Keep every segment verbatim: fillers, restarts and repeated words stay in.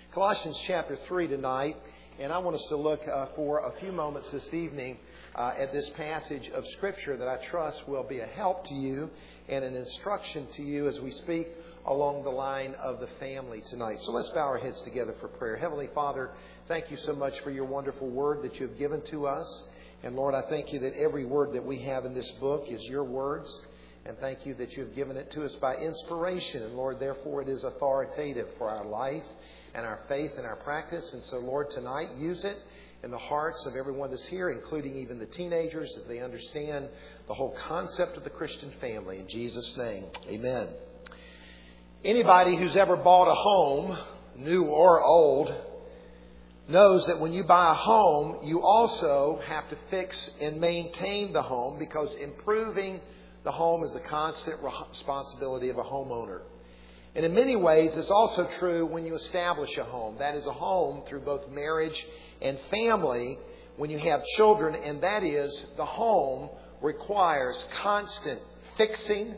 Colossians chapter three tonight, and I want us to look uh, for a few moments this evening uh, at this passage of Scripture that I trust will be a help to you and an instruction to you as we speak along the line of the family tonight. So let's bow our heads together for prayer. Heavenly Father, thank you so much for your wonderful word that you have given to us. And Lord, I thank you that every word that we have in this book is your words. And thank you that you have given it to us by inspiration. And Lord, therefore it is authoritative for our life and our faith and our practice. And so, Lord, tonight use it in the hearts of everyone that's here, including even the teenagers, that they understand the whole concept of the Christian family. In Jesus' name, amen. Anybody who's ever bought a home, new or old, knows that when you buy a home, you also have to fix and maintain the home, because improving the home is the constant responsibility of a homeowner. And in many ways, it's also true when you establish a home. That is a home through both marriage and family when you have children. And that is, the home requires constant fixing,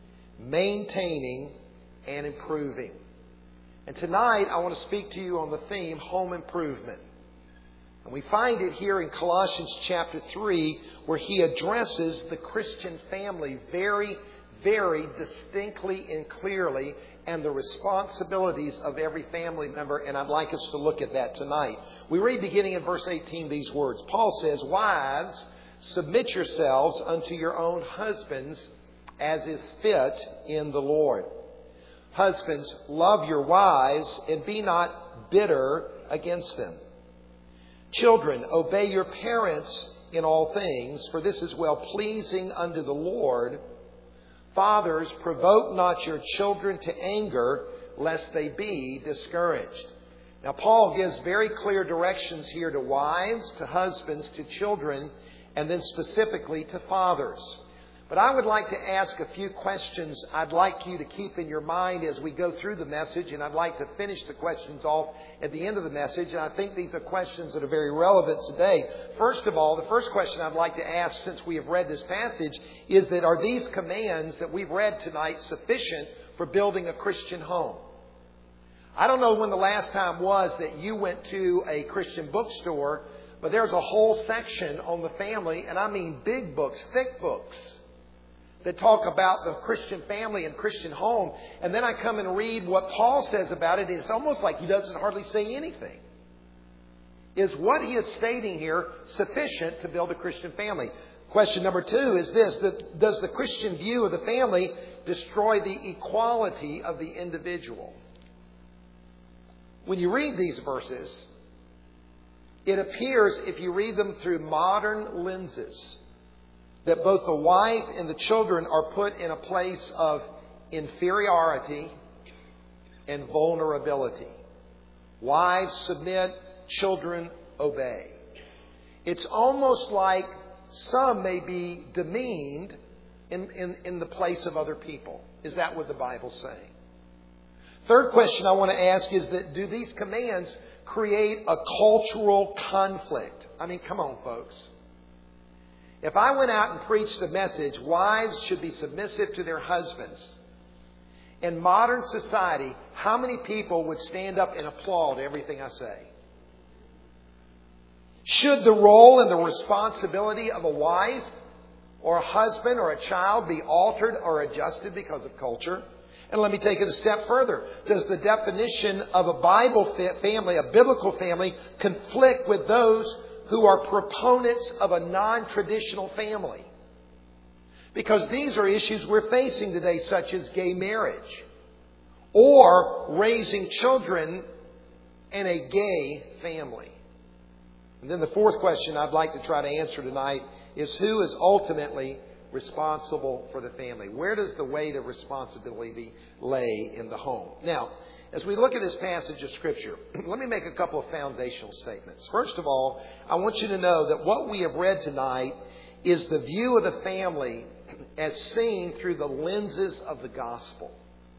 maintaining, and improving. And tonight, I want to speak to you on the theme, home improvement. And we find it here in Colossians chapter three, where he addresses the Christian family very, very distinctly and clearly, and the responsibilities of every family member. And I'd like us to look at that tonight. We read beginning in verse eighteen these words. Paul says, "Wives, submit yourselves unto your own husbands, as is fit in the Lord. Husbands, love your wives, and be not bitter against them. Children, obey your parents in all things, for this is well pleasing unto the Lord. Fathers, provoke not your children to anger, lest they be discouraged." Now, Paul gives very clear directions here to wives, to husbands, to children, and then specifically to fathers. But I would like to ask a few questions I'd like you to keep in your mind as we go through the message, and I'd like to finish the questions off at the end of the message. And I think these are questions that are very relevant today. First of all, the first question I'd like to ask, since we have read this passage, is that are these commands that we've read tonight sufficient for building a Christian home? I don't know when the last time was that you went to a Christian bookstore, but there's a whole section on the family, and I mean big books, thick books, that talk about the Christian family and Christian home. And then I come and read what Paul says about it. It's almost like he doesn't hardly say anything. Is what he is stating here sufficient to build a Christian family? Question number two is this: that does the Christian view of the family destroy the equality of the individual? When you read these verses, it appears, if you read them through modern lenses, that both the wife and the children are put in a place of inferiority and vulnerability. Wives submit, children obey. It's almost like some may be demeaned in, in, in the place of other people. Is that what the Bible's saying? Third question I want to ask is that do these commands create a cultural conflict? I mean, come on, folks. If I went out and preached a message, wives should be submissive to their husbands, in modern society, how many people would stand up and applaud everything I say? Should the role and the responsibility of a wife or a husband or a child be altered or adjusted because of culture? And let me take it a step further. Does the definition of a Bible family, a biblical family, conflict with those who are proponents of a non-traditional family? Because these are issues we're facing today, such as gay marriage or raising children in a gay family. And then the fourth question I'd like to try to answer tonight is, who is ultimately responsible for the family? Where does the weight of responsibility lay in the home? Now, as we look at this passage of Scripture, let me make a couple of foundational statements. First of all, I want you to know that what we have read tonight is the view of the family as seen through the lenses of the gospel.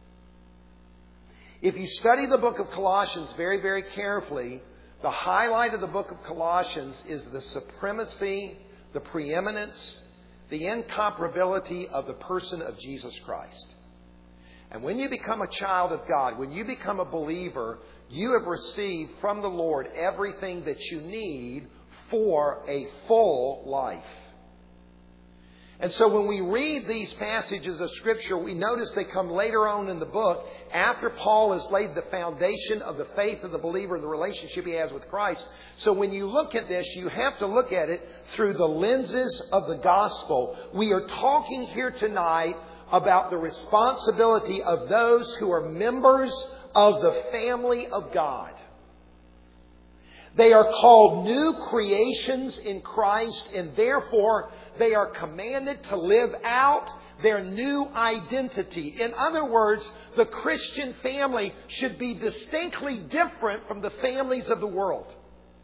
If you study the book of Colossians very, very carefully, the highlight of the book of Colossians is the supremacy, the preeminence, the incomparability of the person of Jesus Christ. And when you become a child of God, when you become a believer, you have received from the Lord everything that you need for a full life. And so when we read these passages of Scripture, we notice they come later on in the book after Paul has laid the foundation of the faith of the believer and the relationship he has with Christ. So when you look at this, you have to look at it through the lenses of the gospel. We are talking here tonight about the responsibility of those who are members of the family of God. They are called new creations in Christ, and therefore they are commanded to live out their new identity. In other words, the Christian family should be distinctly different from the families of the world.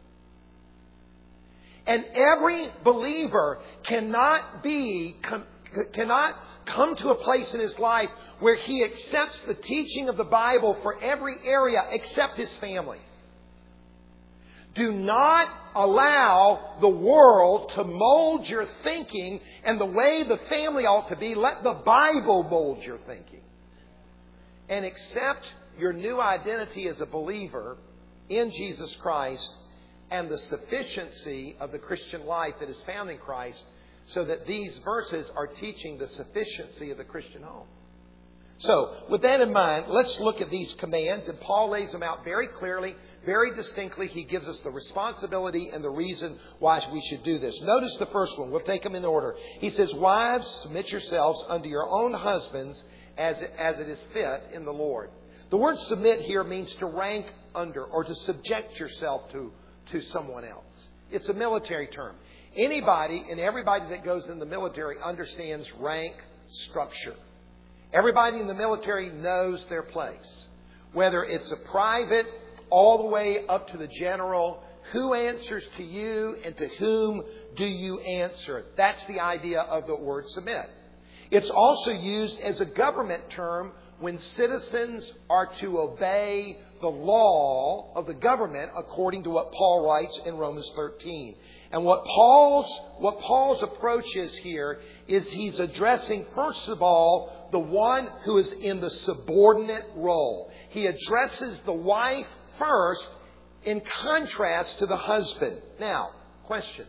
And every believer cannot be, cannot come to a place in his life where he accepts the teaching of the Bible for every area except his family. Do not allow the world to mold your thinking and the way the family ought to be. Let the Bible mold your thinking. And accept your new identity as a believer in Jesus Christ and the sufficiency of the Christian life that is found in Christ, so that these verses are teaching the sufficiency of the Christian home. So, with that in mind, let's look at these commands. And Paul lays them out very clearly, very distinctly. He gives us the responsibility and the reason why we should do this. Notice the first one. We'll take them in order. He says, wives, submit yourselves unto your own husbands as, as it is fit in the Lord. The word submit here means to rank under or to subject yourself to, to someone else. It's a military term. Anybody and everybody that goes in the military understands rank structure. Everybody in the military knows their place. Whether it's a private all the way up to the general, who answers to you and to whom do you answer? That's the idea of the word submit. It's also used as a government term when citizens are to obey the law of the government according to what Paul writes in Romans thirteen. And what Paul's, what Paul's approach is here is he's addressing, first of all, the one who is in the subordinate role. He addresses the wife first in contrast to the husband. Now, question.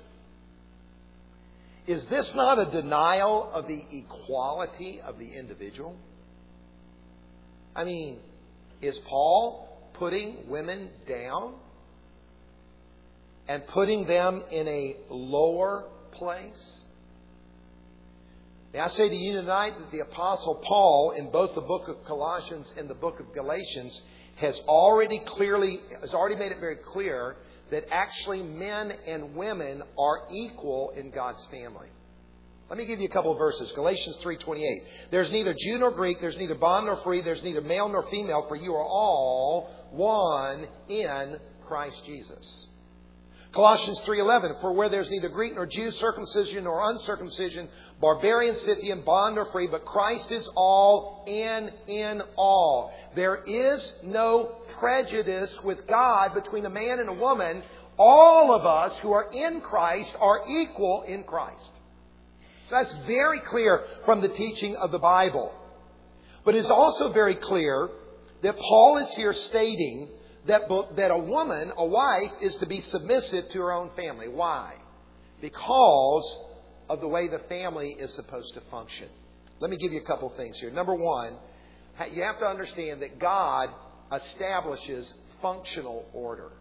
Is this not a denial of the equality of the individual? I mean, is Paul putting women down and putting them in a lower place? Now, I say to you tonight that the Apostle Paul, in both the book of Colossians and the book of Galatians, has already clearly, has already made it very clear that actually men and women are equal in God's family. Let me give you a couple of verses. Galatians three twenty-eight. There's neither Jew nor Greek, there's neither bond nor free, there's neither male nor female, for you are all one in Christ Jesus. Colossians three eleven. For where there's neither Greek nor Jew, circumcision nor uncircumcision, barbarian, Scythian, bond or free, but Christ is all in in all. There is no prejudice with God between a man and a woman. All of us who are in Christ are equal in Christ. So that's very clear from the teaching of the Bible. But it's also very clear that Paul is here stating that, that a woman, a wife, is to be submissive to her own family. Why? Because of the way the family is supposed to function. Let me give you a couple things here. Number one, you have to understand that God establishes functional order.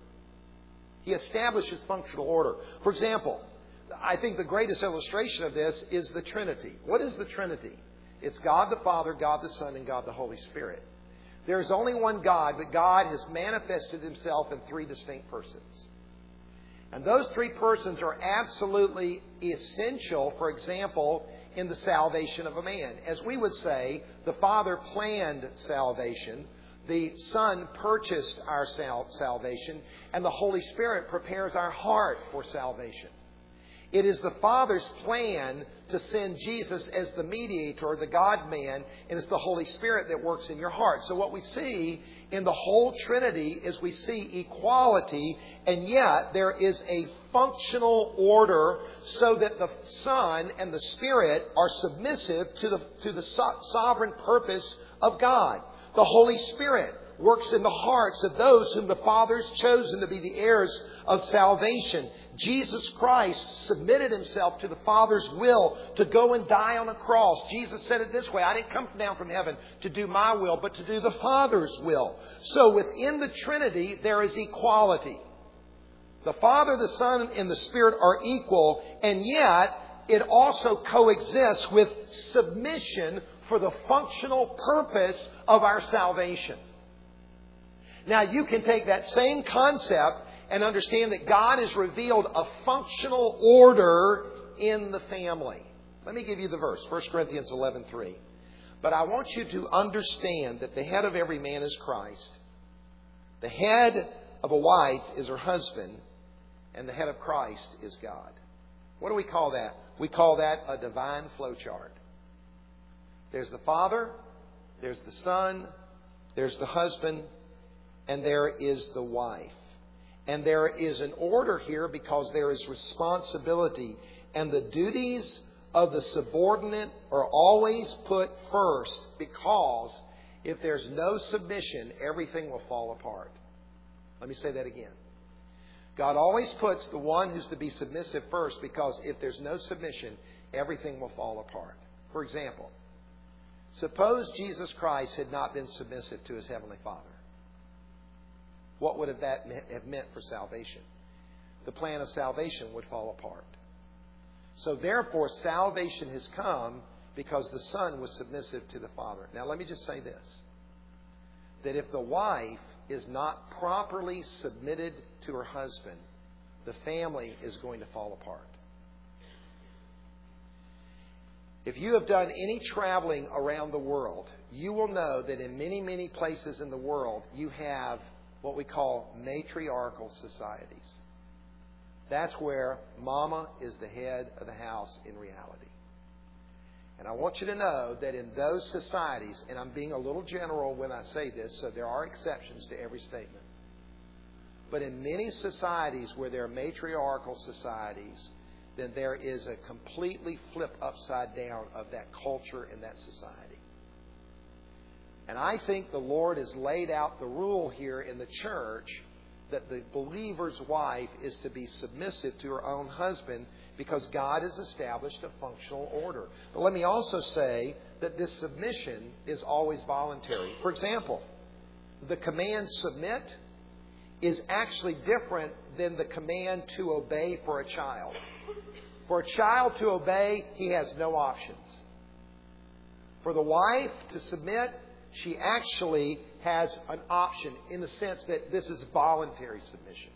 He establishes functional order. For example, I think the greatest illustration of this is the Trinity. What is the Trinity? It's God the Father, God the Son, and God the Holy Spirit. There is only one God, but God has manifested Himself in three distinct persons. And those three persons are absolutely essential, for example, in the salvation of a man. As we would say, the Father planned salvation, the Son purchased our sal- salvation, and the Holy Spirit prepares our heart for salvation. It is the Father's plan to send Jesus as the mediator, the God-man, and it's the Holy Spirit that works in your heart. So what we see in the whole Trinity is we see equality, and yet there is a functional order so that the Son and the Spirit are submissive to the, to the so- sovereign purpose of God. The Holy Spirit works in the hearts of those whom the Father has chosen to be the heirs of salvation. Jesus Christ submitted Himself to the Father's will to go and die on a cross. Jesus said it this way, I didn't come down from heaven to do my will, but to do the Father's will. So within the Trinity, there is equality. The Father, the Son, and the Spirit are equal, and yet it also coexists with submission for the functional purpose of our salvation. Now, you can take that same concept and understand that God has revealed a functional order in the family. Let me give you the verse, First Corinthians eleven three. But I want you to understand that the head of every man is Christ. The head of a wife is her husband, and the head of Christ is God. What do we call that? We call that a divine flow chart. There's the Father, there's the Son, there's the husband, and there is the wife. And there is an order here because there is responsibility. And the duties of the subordinate are always put first, because if there's no submission, everything will fall apart. Let me say that again. God always puts the one who's to be submissive first, because if there's no submission, everything will fall apart. For example, suppose Jesus Christ had not been submissive to His Heavenly Father. What would have that have meant for salvation? The plan of salvation would fall apart. So therefore, salvation has come because the Son was submissive to the Father. Now let me just say this. That if the wife is not properly submitted to her husband, the family is going to fall apart. If you have done any traveling around the world, you will know that in many, many places in the world, you have what we call matriarchal societies. That's where mama is the head of the house in reality. And I want you to know that in those societies, and I'm being a little general when I say this, so there are exceptions to every statement. But in many societies where there are matriarchal societies, then there is a completely flip upside down of that culture and that society. And I think the Lord has laid out the rule here in the church that the believer's wife is to be submissive to her own husband, because God has established a functional order. But let me also say that this submission is always voluntary. For example, the command submit is actually different than the command to obey for a child. For a child to obey, he has no options. For the wife to submit, she actually has an option in the sense that this is voluntary submission.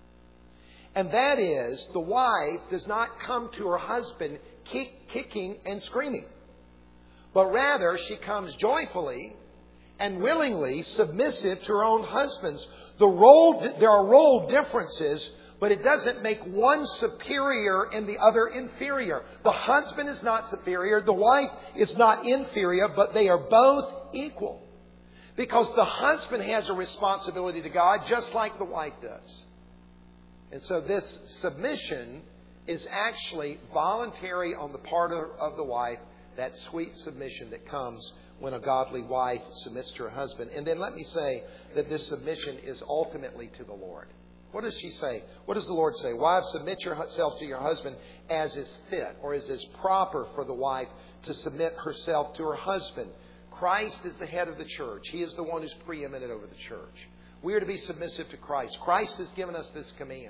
And that is, the wife does not come to her husband kick, kicking and screaming, but rather she comes joyfully and willingly submissive to her own husbands. The role, there are role differences, but it doesn't make one superior and the other inferior. The husband is not superior, the wife is not inferior, but they are both equal. Because the husband has a responsibility to God just like the wife does. And so this submission is actually voluntary on the part of, of the wife, that sweet submission that comes when a godly wife submits to her husband. And then let me say that this submission is ultimately to the Lord. What does she say? What does the Lord say? Wives, submit yourselves to your husband as is fit, or as is proper for the wife to submit herself to her husband. Christ is the head of the church. He is the one who's preeminent over the church. We are to be submissive to Christ. Christ has given us this command.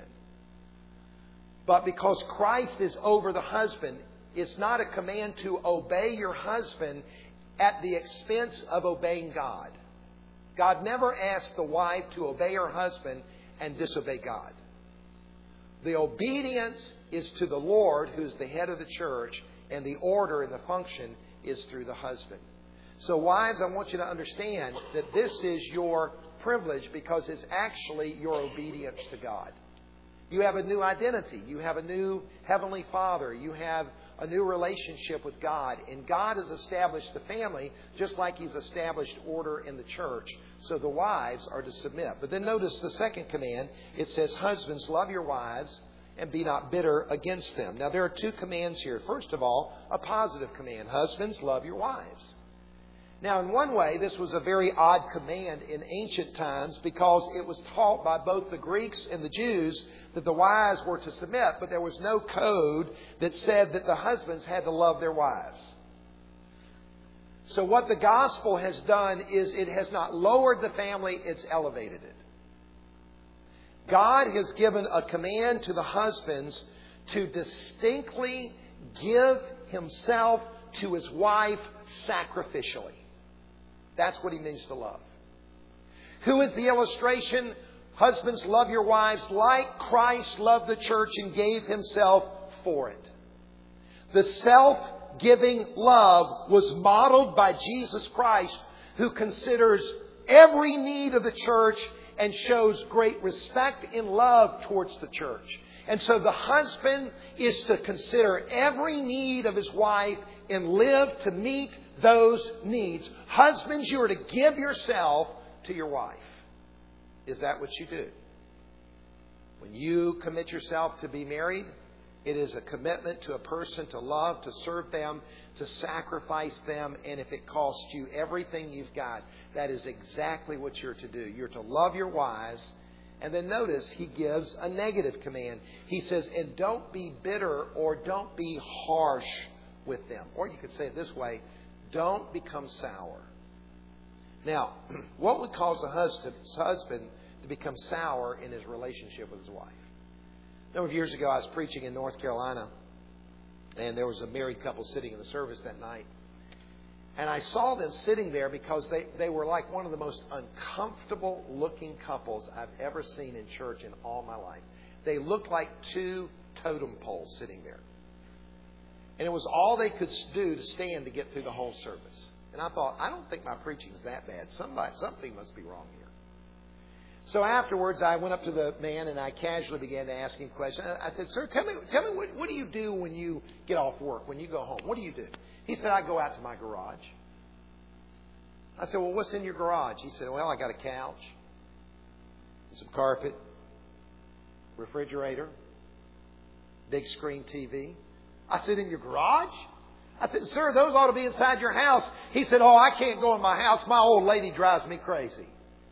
But because Christ is over the husband, it's not a command to obey your husband at the expense of obeying God. God never asked the wife to obey her husband and disobey God. The obedience is to the Lord, who's the head of the church, and the order and the function is through the husband. So wives, I want you to understand that this is your privilege, because it's actually your obedience to God. You have a new identity. You have a new Heavenly Father. You have a new relationship with God. And God has established the family just like He's established order in the church. So the wives are to submit. But then notice the second command. It says, husbands, love your wives and be not bitter against them. Now there are two commands here. First of all, a positive command. Husbands, love your wives. Now, in one way, this was a very odd command in ancient times because it was taught by both the Greeks and the Jews that the wives were to submit, but there was no code that said that the husbands had to love their wives. So what the gospel has done is it has not lowered the family, it's elevated it. God has given a command to the husbands to distinctly give himself to his wife sacrificially. That's what he means to love. Who is the illustration? Husbands, love your wives like Christ loved the church and gave himself for it. The self-giving love was modeled by Jesus Christ, who considers every need of the church and shows great respect and love towards the church. And so the husband is to consider every need of his wife and live to meet those needs. Husbands, you are to give yourself to your wife. Is that what you do? When you commit yourself to be married, it is a commitment to a person to love, to serve them, to sacrifice them, and if it costs you everything you've got, that is exactly what you're to do. You're to love your wives. And then notice he gives a negative command. He says, and don't be bitter or don't be harsh with them. Or you could say it this way, don't become sour. Now, what would cause a husband to become sour in his relationship with his wife? A number of years ago, I was preaching in North Carolina, and there was a married couple sitting in the service that night. And I saw them sitting there because they, they were like one of the most uncomfortable looking couples I've ever seen in church in all my life. They looked like two totem poles sitting there. And it was all they could do to stand to get through the whole service. And I thought, I don't think my preaching is that bad. Somebody, something must be wrong here. So afterwards, I went up to the man and I casually began to ask him questions. I said, sir, tell me, tell me what, what do you do when you get off work, when you go home? What do you do? He said, I go out to my garage. I said, well, what's in your garage? He said, well, I got a couch, some carpet, refrigerator, big screen T V. I said, in your garage? I said, sir, those ought to be inside your house. He said, oh, I can't go in my house. My old lady drives me crazy.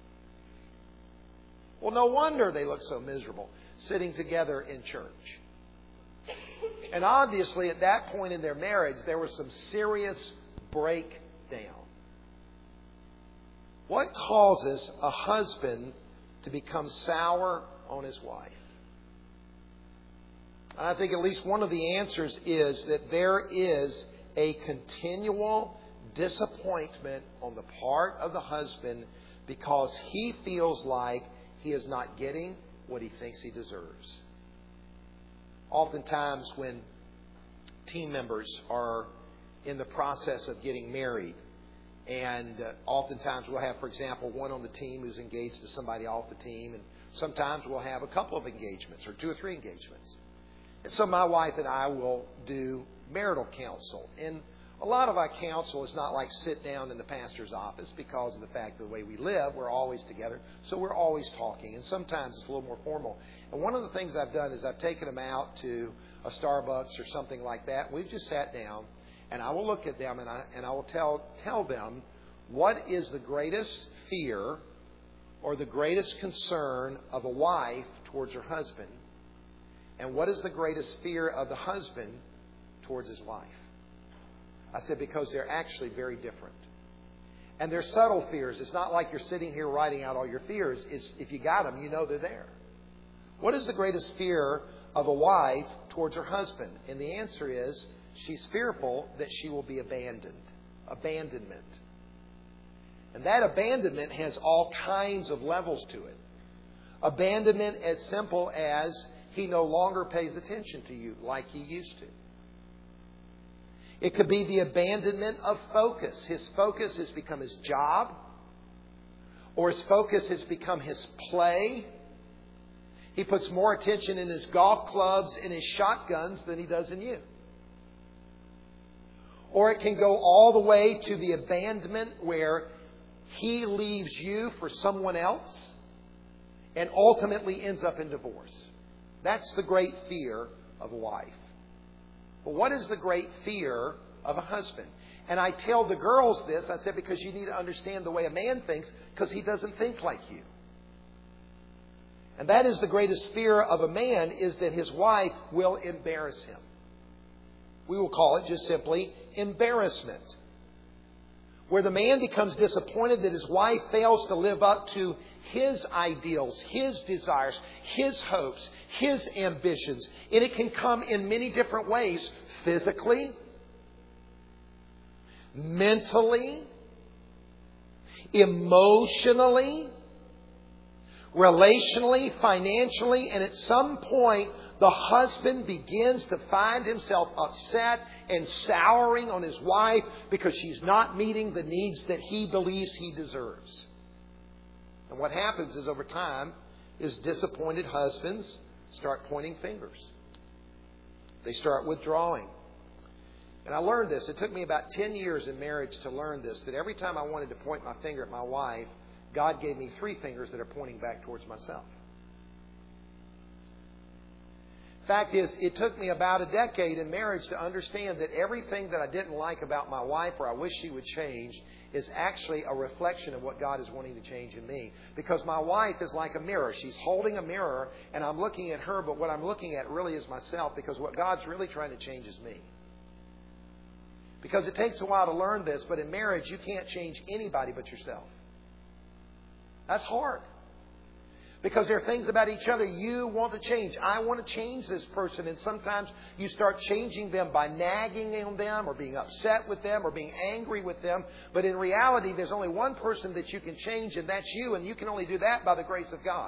Well, no wonder they look so miserable sitting together in church. And obviously, at that point in their marriage, there was some serious breakdown. What causes a husband to become sour on his wife? And I think at least one of the answers is that there is a continual disappointment on the part of the husband because he feels like he is not getting what he thinks he deserves. Oftentimes when team members are in the process of getting married, and uh, oftentimes we'll have, for example, one on the team who's engaged to somebody off the team, and sometimes we'll have a couple of engagements or two or three engagements. And so my wife and I will do marital counsel. And a lot of our counsel is not like sit down in the pastor's office because of the fact of the way we live. We're always together, so we're always talking. And sometimes it's a little more formal. And one of the things I've done is I've taken them out to a Starbucks or something like that. We've just sat down, and I will look at them, and I, and I will tell, tell them what is the greatest fear or the greatest concern of a wife towards her husband, and what is the greatest fear of the husband towards his wife. I said, because they're actually very different. And they're subtle fears. It's not like you're sitting here writing out all your fears. It's, if you got them, you know they're there. What is the greatest fear of a wife towards her husband? And the answer is, she's fearful that she will be abandoned. Abandonment. And that abandonment has all kinds of levels to it. Abandonment as simple as he no longer pays attention to you like he used to. It could be the abandonment of focus. His focus has become his job, or his focus has become his play. He puts more attention in his golf clubs and his shotguns than he does in you. Or it can go all the way to the abandonment where he leaves you for someone else and ultimately ends up in divorce. That's the great fear of a wife. But what is the great fear of a husband? And I tell the girls this, I said, because you need to understand the way a man thinks, because he doesn't think like you. And that is the greatest fear of a man, is that his wife will embarrass him. We will call it just simply embarrassment. Where the man becomes disappointed that his wife fails to live up to his ideals, his desires, his hopes, his ambitions. And it can come in many different ways. Physically, mentally, emotionally, relationally, financially, and at some point the husband begins to find himself upset and souring on his wife because she's not meeting the needs that he believes he deserves. And what happens is, over time, is disappointed husbands start pointing fingers. They start withdrawing. And I learned this. It took me about ten years in marriage to learn this, that every time I wanted to point my finger at my wife, God gave me three fingers that are pointing back towards myself. Fact is, it took me about a decade in marriage to understand that everything that I didn't like about my wife or I wish she would change is actually a reflection of what God is wanting to change in me. Because my wife is like a mirror. She's holding a mirror and I'm looking at her, but what I'm looking at really is myself, because what God's really trying to change is me. Because it takes a while to learn this, but in marriage you can't change anybody but yourself. That's hard. Because there are things about each other you want to change. I want to change this person. And sometimes you start changing them by nagging on them or being upset with them or being angry with them. But in reality, there's only one person that you can change, and that's you. And you can only do that by the grace of God.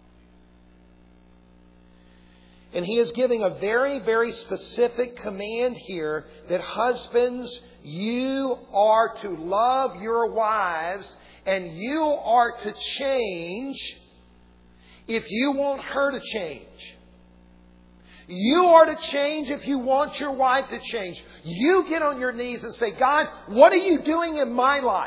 And He is giving a very, very specific command here that husbands, you are to love your wives and you are to change if you want her to change. You are to change if you want your wife to change. You get on your knees and say, God, what are you doing in my life?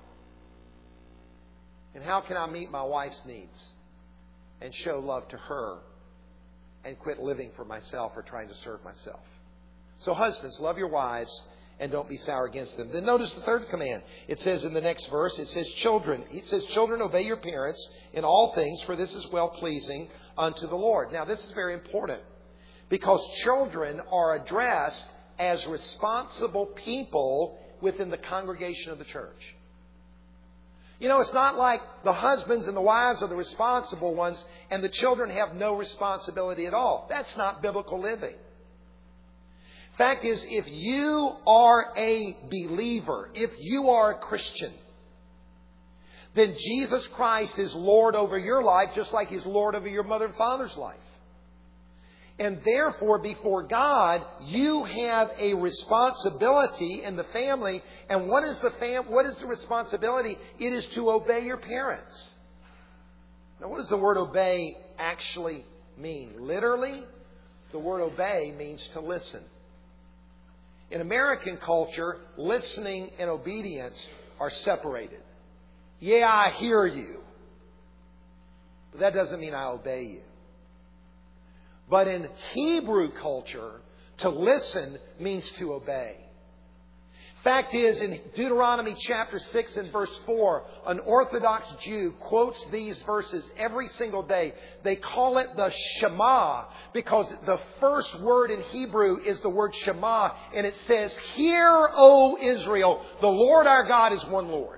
And how can I meet my wife's needs and show love to her and quit living for myself or trying to serve myself? So husbands, love your wives and don't be sour against them. Then notice the third command. It says in the next verse, it says, children. It says, children, obey your parents in all things, for this is well-pleasing unto the Lord. Now, this is very important because children are addressed as responsible people within the congregation of the church. You know, it's not like the husbands and the wives are the responsible ones and the children have no responsibility at all. That's not biblical living. Fact is, if you are a believer, if you are a Christian, then Jesus Christ is Lord over your life just like He's Lord over your mother and father's life. And therefore, before God, you have a responsibility in the family. And what is the fam- what is the responsibility? It is to obey your parents. Now, what does the word obey actually mean? Literally, the word obey means to listen. In American culture, listening and obedience are separated. Yeah, I hear you. But that doesn't mean I obey you. But in Hebrew culture, to listen means to obey. Fact is, in Deuteronomy chapter six and verse four, an Orthodox Jew quotes these verses every single day. They call it the Shema because the first word in Hebrew is the word Shema. And it says, hear, O Israel, the Lord our God is one Lord.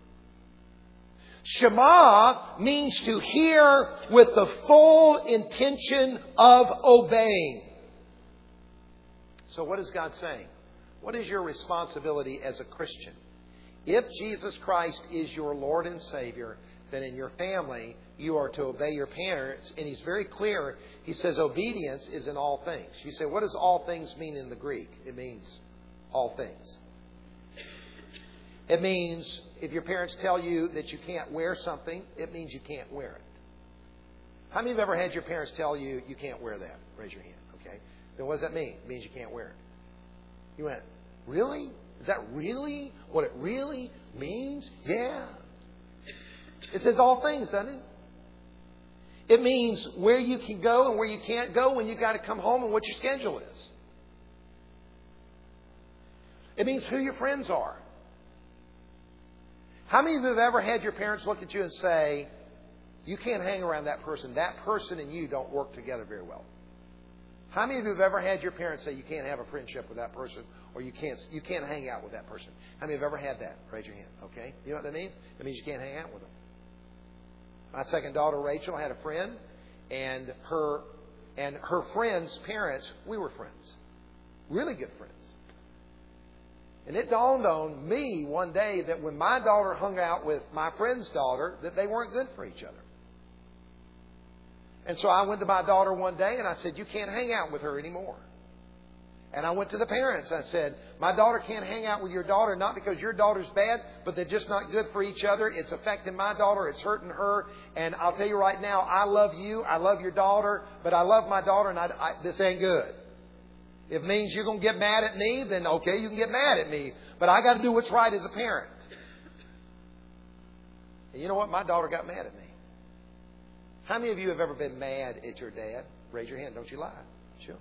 Shema means to hear with the full intention of obeying. So what is God saying? What is your responsibility as a Christian? If Jesus Christ is your Lord and Savior, then in your family you are to obey your parents. And He's very clear. He says obedience is in all things. You say, what does all things mean in the Greek? It means all things. It means if your parents tell you that you can't wear something, it means you can't wear it. How many of you have ever had your parents tell you you can't wear that? Raise your hand. Okay. Then what does that mean? It means you can't wear it. You went, really? Is that really what it really means? Yeah. It says all things, doesn't it? It means where you can go and where you can't go, when you got to come home, and what your schedule is. It means who your friends are. How many of you have ever had your parents look at you and say, you can't hang around that person. That person and you don't work together very well. How many of you have ever had your parents say you can't have a friendship with that person or you can't you can't hang out with that person? How many have ever had that? Raise your hand. Okay. You know what that means? That means you can't hang out with them. My second daughter, Rachel, had a friend, and her and her friend's parents, we were friends. Really good friends. And it dawned on me one day that when my daughter hung out with my friend's daughter, that they weren't good for each other. And so I went to my daughter one day and I said, you can't hang out with her anymore. And I went to the parents. I said, my daughter can't hang out with your daughter, not because your daughter's bad, but they're just not good for each other. It's affecting my daughter. It's hurting her. And I'll tell you right now, I love you. I love your daughter. But I love my daughter, and I, I, this ain't good. If it means you're going to get mad at me, then okay, you can get mad at me. But I got to do what's right as a parent. And you know what? My daughter got mad at me. How many of you have ever been mad at your dad? Raise your hand. Don't you lie. Sure.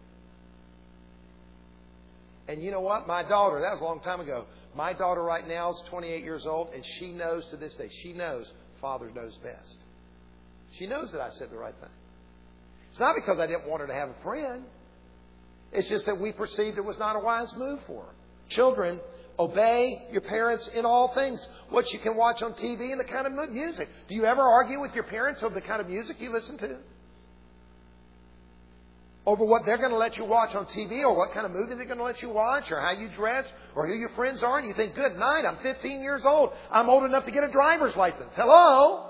And you know what? My daughter, that was a long time ago. My daughter right now is twenty-eight years old, and she knows to this day, she knows Father knows best. She knows that I said the right thing. It's not because I didn't want her to have a friend. It's just that we perceived it was not a wise move for her. Children, obey your parents in all things. What you can watch on T V and the kind of music. Do you ever argue with your parents over the kind of music you listen to? Over what they're going to let you watch on T V, or what kind of movie they're going to let you watch, or how you dress, or who your friends are, and you think, good night, I'm fifteen years old. I'm old enough to get a driver's license. Hello?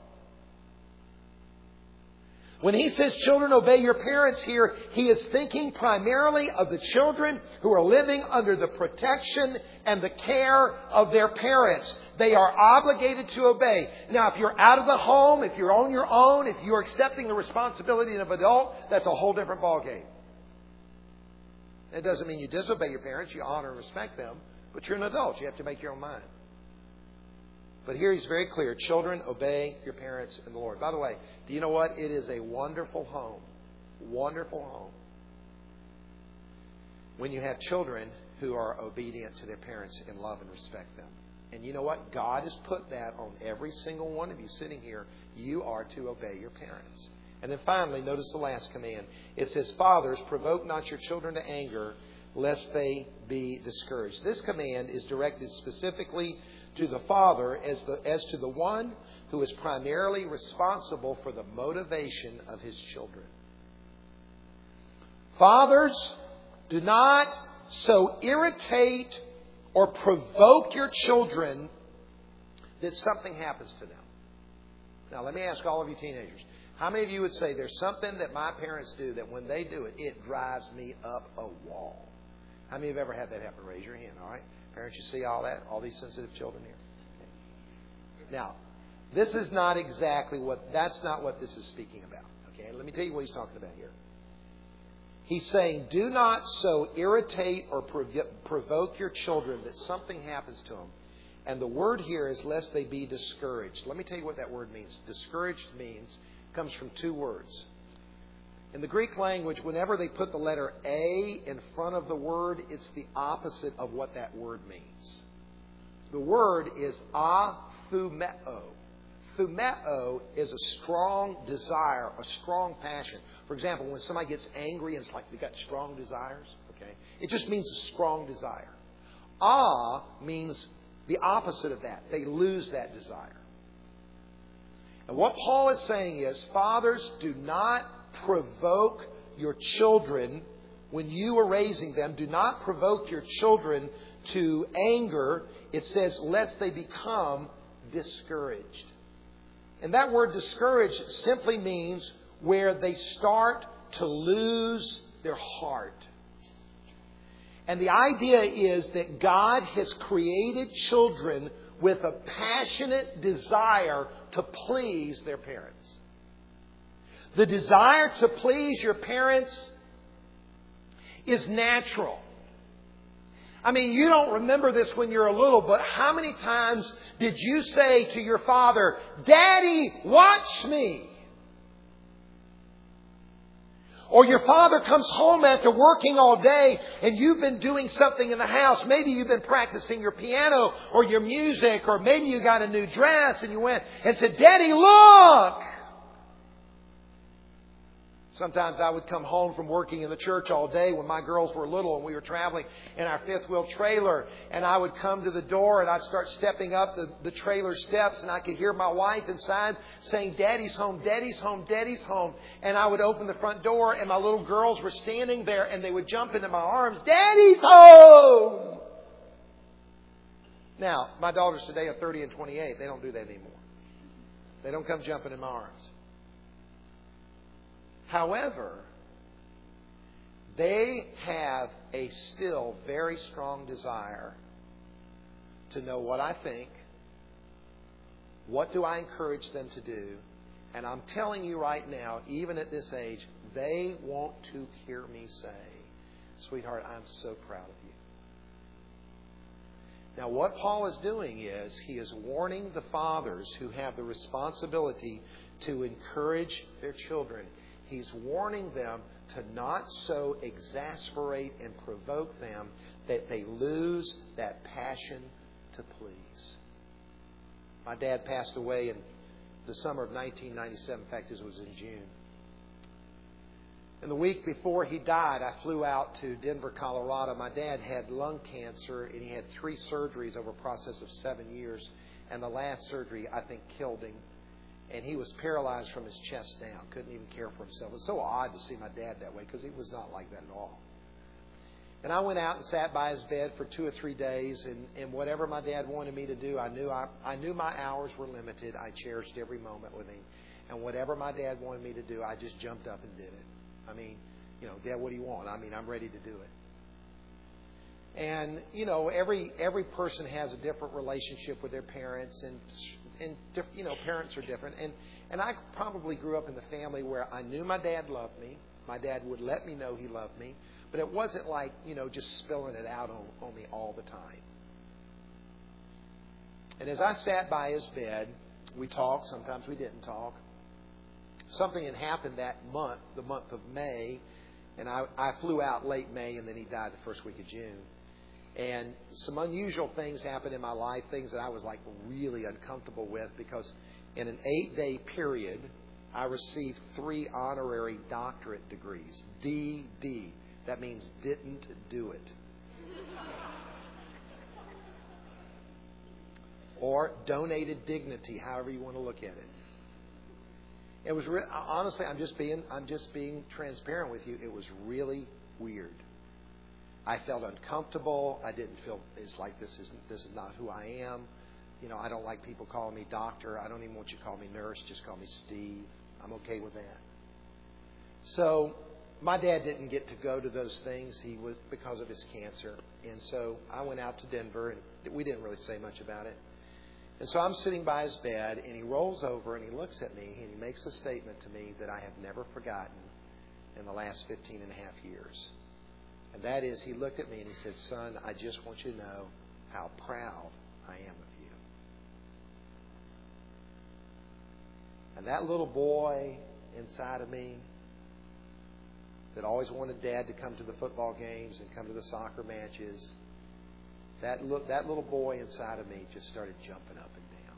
When he says, children, obey your parents here, he is thinking primarily of the children who are living under the protection and the care of their parents. They are obligated to obey. Now, if you're out of the home, if you're on your own, if you're accepting the responsibility of an adult, that's a whole different ballgame. It doesn't mean you disobey your parents. You honor and respect them. But you're an adult. You have to make your own mind. But here he's very clear. Children, obey your parents in the Lord. By the way, do you know what? It is a wonderful home. Wonderful home. When you have children who are obedient to their parents and love and respect them. And you know what? God has put that on every single one of you sitting here. You are to obey your parents. And then finally, notice the last command. It says, fathers, provoke not your children to anger, lest they be discouraged. This command is directed specifically to the father as the as to the one who is primarily responsible for the motivation of his children. Fathers, do not so irritate or provoke your children that something happens to them. Now, let me ask all of you teenagers. How many of you would say there's something that my parents do that when they do it, it drives me up a wall? How many have ever had that happen? Raise your hand, all right? Parents, you see all that? All these sensitive children here? Okay. Now, this is not exactly what, that's not what this is speaking about. Okay, let me tell you what he's talking about here. He's saying, do not so irritate or provoke your children that something happens to them. And the word here is lest they be discouraged. Let me tell you what that word means. Discouraged means, comes from two words. In the Greek language, whenever they put the letter A in front of the word, it's the opposite of what that word means. The word is athumeo. Thumeo is a strong desire, a strong passion. For example, when somebody gets angry and it's like they've got strong desires, okay, it just means a strong desire. Ah means the opposite of that. They lose that desire. And what Paul is saying is, fathers, do not provoke your children when you are raising them. Do not provoke your children to anger. It says, lest they become discouraged. And that word discouraged simply means where they start to lose their heart. And the idea is that God has created children with a passionate desire to please their parents. The desire to please your parents is natural. I mean, you don't remember this when you're little, but how many times did you say to your father, Daddy, watch me? Or your father comes home after working all day and you've been doing something in the house. Maybe you've been practicing your piano or your music, or maybe you got a new dress and you went and said, Daddy, look! Sometimes I would come home from working in the church all day when my girls were little and we were traveling in our fifth wheel trailer. And I would come to the door and I'd start stepping up the, the trailer steps, and I could hear my wife inside saying, Daddy's home, Daddy's home, Daddy's home. And I would open the front door and my little girls were standing there and they would jump into my arms. Daddy's home! Now, my daughters today are thirty and twenty-eight. They don't do that anymore. They don't come jumping in my arms. However, they have a still very strong desire to know what I think, what do I encourage them to do, and I'm telling you right now, even at this age, they want to hear me say, sweetheart, I'm so proud of you. Now, what Paul is doing is he is warning the fathers who have the responsibility to encourage their children. He's warning them to not so exasperate and provoke them that they lose that passion to please. My dad passed away in the summer of nineteen ninety-seven. In fact, it was in June. And the week before he died, I flew out to Denver, Colorado. My dad had lung cancer, and he had three surgeries over a process of seven years. And the last surgery, I think, killed him. And he was paralyzed from his chest down. Couldn't even care for himself. It was so odd to see my dad that way because he was not like that at all. And I went out and sat by his bed for two or three days. And, and whatever my dad wanted me to do, I knew I, I knew my hours were limited. I cherished every moment with him. And whatever my dad wanted me to do, I just jumped up and did it. I mean, you know, Dad, what do you want? I mean, I'm ready to do it. And, you know, every every person has a different relationship with their parents, and and you know, parents are different. And and I probably grew up in the family where I knew my dad loved me. My dad would let me know he loved me, but it wasn't like, you know, just spilling it out on, on me all the time. And as I sat by his bed, we talked. Sometimes we didn't talk. Something had happened that month, the month of May, and I, I flew out late May, and then he died the first week of June. And some unusual things happened in my life, things that I was like really uncomfortable with, because in an eight-day period, I received three honorary doctorate degrees. D D. That means didn't do it. Or donated dignity, however you want to look at it. It was re- honestly, I'm just being I'm just being transparent with you. It was really weird. I felt uncomfortable. I didn't feel it's like this isn't this is not who I am. You know, I don't like people calling me doctor. I don't even want you to call me nurse. Just call me Steve. I'm okay with that. So my dad didn't get to go to those things. He was because of his cancer, and so I went out to Denver, and we didn't really say much about it. And so I'm sitting by his bed, and he rolls over and he looks at me and he makes a statement to me that I have never forgotten in the last fifteen and a half years. And that is, he looked at me and he said, son, I just want you to know how proud I am of you. And that little boy inside of me that always wanted Dad to come to the football games and come to the soccer matches, that, look, that little boy inside of me just started jumping up and down.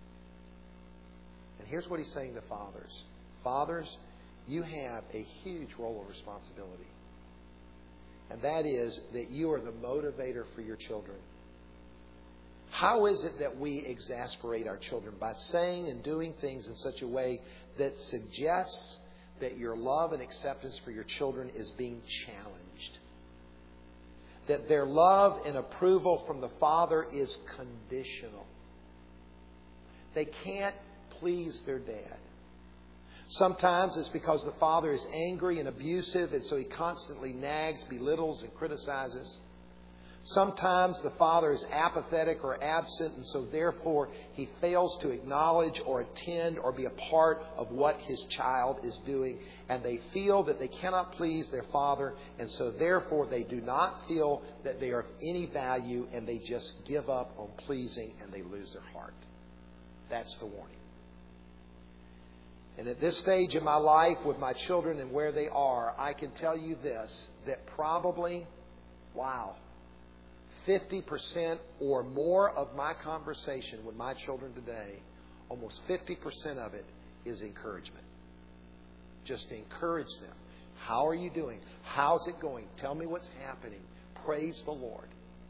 And here's what he's saying to fathers. Fathers, you have a huge role of responsibility. And that is that you are the motivator for your children. How is it that we exasperate our children? By saying and doing things in such a way that suggests that your love and acceptance for your children is being challenged. That their love and approval from the Father is conditional. They can't please their dad. Sometimes it's because the father is angry and abusive, and so he constantly nags, belittles, and criticizes. Sometimes the father is apathetic or absent, and so therefore he fails to acknowledge or attend or be a part of what his child is doing. And they feel that they cannot please their father, and so therefore they do not feel that they are of any value, and they just give up on pleasing and they lose their heart. That's the warning. And at this stage in my life with my children and where they are, I can tell you this, that probably, wow, fifty percent or more of my conversation with my children today, almost fifty percent of it is encouragement. Just to encourage them. How are you doing? How's it going? Tell me what's happening. Praise the Lord.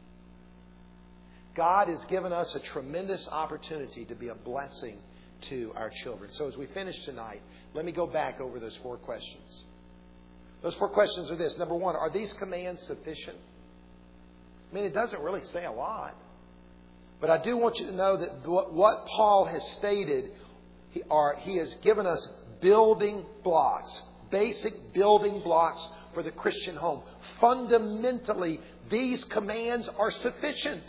God has given us a tremendous opportunity to be a blessing to our children. So as we finish tonight, let me go back over those four questions. Those four questions are this. Number one, are these commands sufficient? I mean, it doesn't really say a lot. But I do want you to know that what Paul has stated, he, are, he has given us building blocks, basic building blocks for the Christian home. Fundamentally, these commands are sufficient.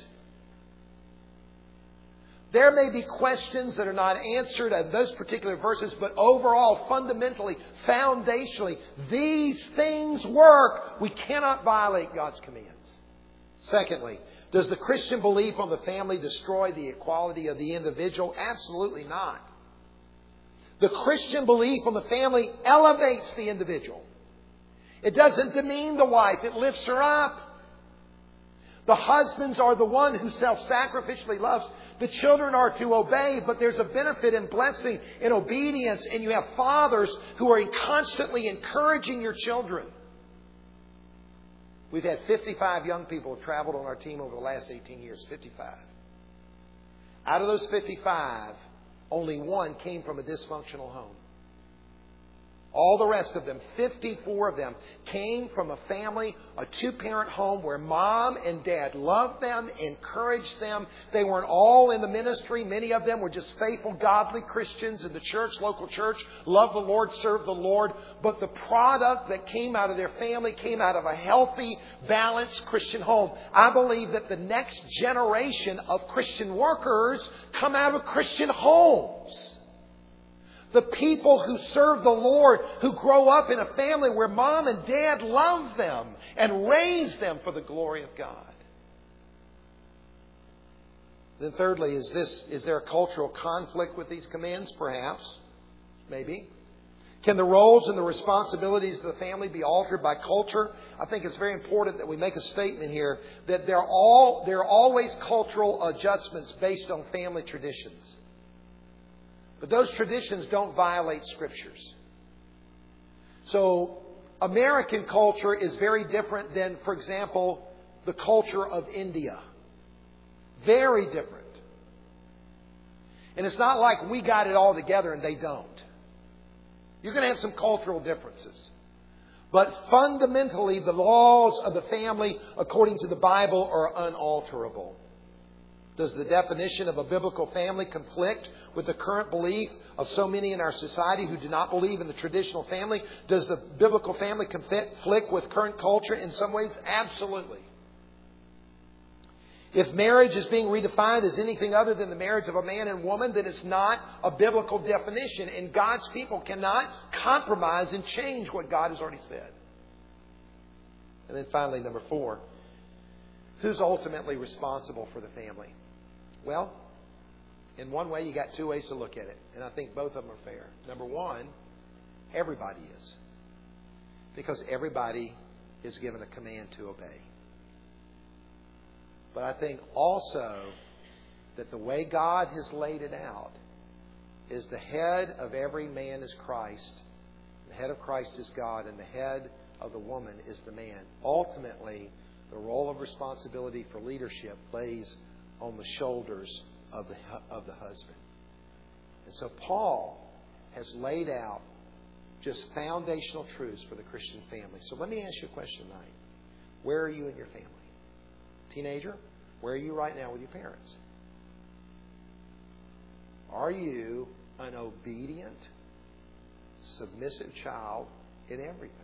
There may be questions that are not answered in those particular verses, but overall, fundamentally, foundationally, these things work. We cannot violate God's commands. Secondly, does the Christian belief on the family destroy the equality of the individual? Absolutely not. The Christian belief on the family elevates the individual. It doesn't demean the wife. It lifts her up. The husbands are the one who self-sacrificially loves. The children are to obey, but there's a benefit and blessing in obedience. And you have fathers who are constantly encouraging your children. We've had fifty-five young people who traveled on our team over the last eighteen years. fifty-five. Out of those fifty-five, only one came from a dysfunctional home. All the rest of them, fifty-four of them, came from a family, a two-parent home where mom and dad loved them, encouraged them. They weren't all in the ministry. Many of them were just faithful, godly Christians in the church, local church, loved the Lord, served the Lord. But the product that came out of their family came out of a healthy, balanced Christian home. I believe that the next generation of Christian workers come out of Christian homes. The people who serve the Lord, who grow up in a family where mom and dad love them and raise them for the glory of God. Then thirdly, is this, is there a cultural conflict with these commands? Perhaps. Maybe. Can the roles and the responsibilities of the family be altered by culture? I think it's very important that we make a statement here that there are, all, there are always cultural adjustments based on family traditions. But those traditions don't violate Scriptures. So American culture is very different than, for example, the culture of India. Very different. And it's not like we got it all together and they don't. You're going to have some cultural differences. But fundamentally, the laws of the family, according to the Bible, are unalterable. Does the definition of a biblical family conflict with the current belief of so many in our society who do not believe in the traditional family? Does the biblical family conflict with current culture in some ways? Absolutely. If marriage is being redefined as anything other than the marriage of a man and woman, then it's not a biblical definition. And God's people cannot compromise and change what God has already said. And then finally, number four, who's ultimately responsible for the family? Well, in one way, you got two ways to look at it. And I think both of them are fair. Number one, everybody is. Because everybody is given a command to obey. But I think also that the way God has laid it out is the head of every man is Christ. The head of Christ is God, and the head of the woman is the man. Ultimately, the role of responsibility for leadership lays on the shoulders of the, of the husband. And so Paul has laid out just foundational truths for the Christian family. So let me ask you a question tonight. Where are you in your family? Teenager, where are you right now with your parents? Are you an obedient, submissive child in everything?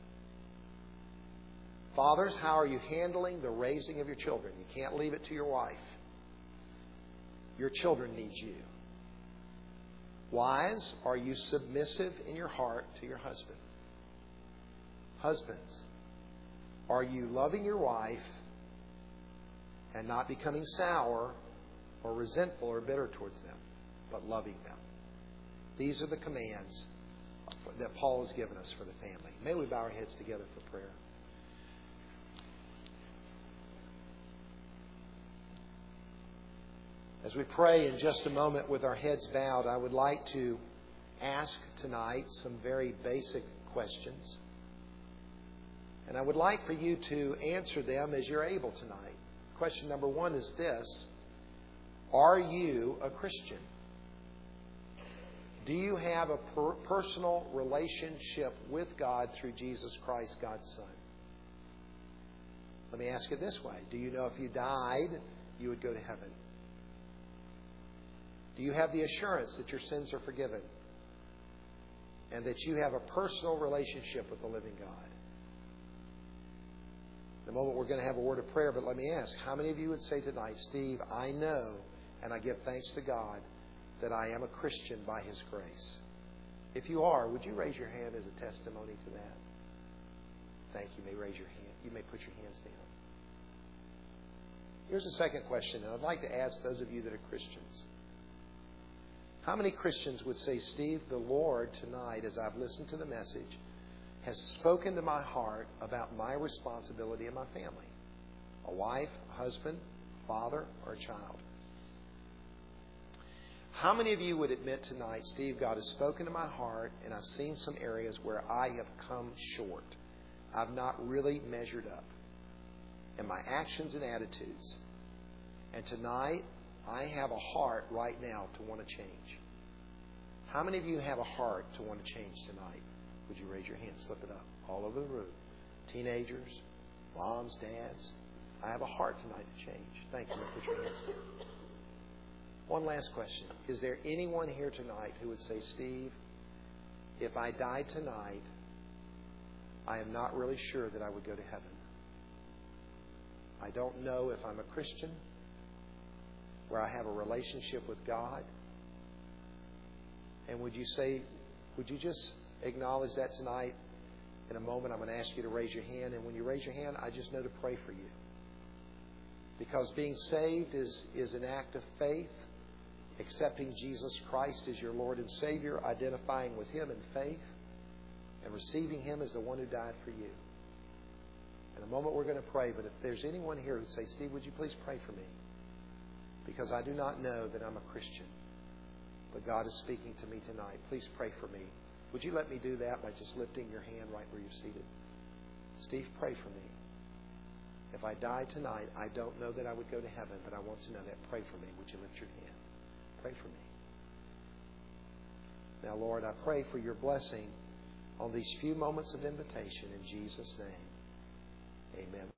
Fathers, how are you handling the raising of your children? You can't leave it to your wife. Your children need you. Wives, are you submissive in your heart to your husband? Husbands, are you loving your wife and not becoming sour or resentful or bitter towards them, but loving them? These are the commands that Paul has given us for the family. May we bow our heads together for prayer. As we pray in just a moment with our heads bowed, I would like to ask tonight some very basic questions. And I would like for you to answer them as you're able tonight. Question number one is this: are you a Christian? Do you have a per- personal relationship with God through Jesus Christ, God's Son? Let me ask it this way. Do you know if you died, you would go to heaven? Do you have the assurance that your sins are forgiven and that you have a personal relationship with the living God? In a moment, we're going to have a word of prayer, but let me ask, how many of you would say tonight, Steve, I know and I give thanks to God that I am a Christian by His grace? If you are, would you raise your hand as a testimony to that? Thank you. You may raise your hand. You may put your hands down. Here's a second question, and I'd like to ask those of you that are Christians. How many Christians would say, Steve, the Lord tonight, as I've listened to the message, has spoken to my heart about my responsibility in my family? A wife, a husband, a father, or a child? How many of you would admit tonight, Steve, God has spoken to my heart and I've seen some areas where I have come short. I've not really measured up in my actions and attitudes. And tonight, I have a heart right now to want to change. How many of you have a heart to want to change tonight? Would you raise your hand? Slip it up. All over the room. Teenagers, moms, dads. I have a heart tonight to change. Thank you. Put your hands down. One last question. Is there anyone here tonight who would say, Steve, if I died tonight, I am not really sure that I would go to heaven. I don't know if I'm a Christian, where I have a relationship with God. And would you say, would you just acknowledge that tonight? In a moment, I'm going to ask you to raise your hand. And when you raise your hand, I just know to pray for you. Because being saved is, is an act of faith. Accepting Jesus Christ as your Lord and Savior, identifying with Him in faith, and receiving Him as the one who died for you. In a moment, we're going to pray. But if there's anyone here who'd say, Steve, would you please pray for me? Because I do not know that I'm a Christian. But God is speaking to me tonight. Please pray for me. Would you let me do that by just lifting your hand right where you're seated? Steve, pray for me. If I die tonight, I don't know that I would go to heaven, but I want to know that. Pray for me. Would you lift your hand? Pray for me. Now, Lord, I pray for your blessing on these few moments of invitation in Jesus' name. Amen.